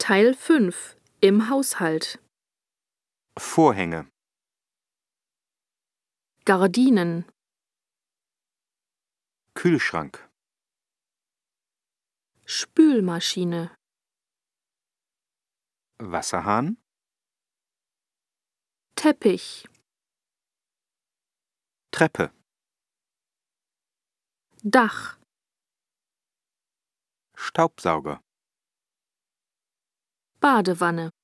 Teil 5 im Haushalt. Vorhänge, Gardinen, Kühlschrank, Spülmaschine, Wasserhahn, Teppich, Treppe, Dach, Staubsauger, Badewanne.